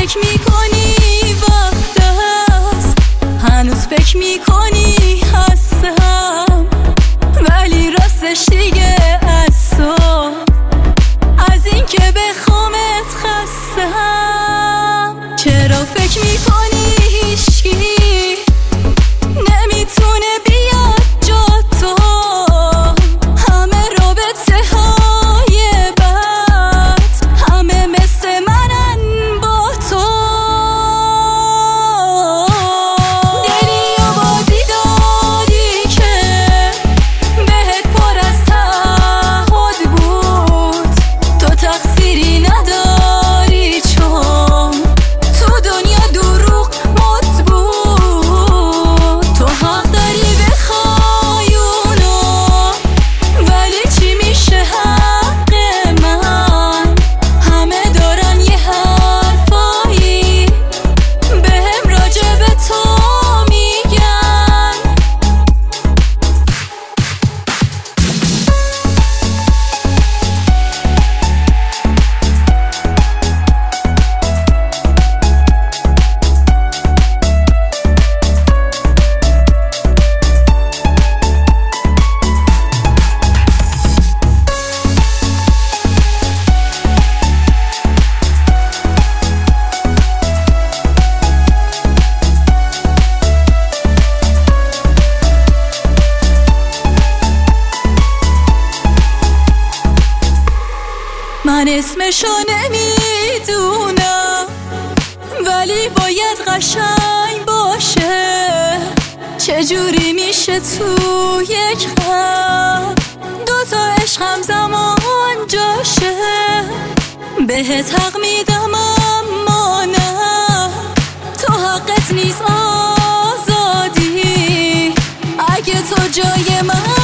فکر میکنی وقت است، هنوز فکر میکنی هستم، ولی راستش دیگه از تو، از این که بخوامت خستم. چرا فکر میکنی هیچکی نمیتونه بیاد جا تو؟ همه رابطه های بد همه مثل منن با تو. دلی و بازی دادی که بهت پر از تعهد بود، تو تقصیری نداری چون تو دنیا دروغ مد بود. تو حق داری بخوای اونو، ولی چی میشه حق من؟ همه دارن یه حرفایی بهم راجع به تو میگن. من اسمشو نمیدونم، ولی باید قشنگ باشه. چجوری میشه تو یک خط دوتا عشق همزمان جاشه؟ بهت حق میدم اما نه، تو حقت نیست آزادی. اگه تو جای من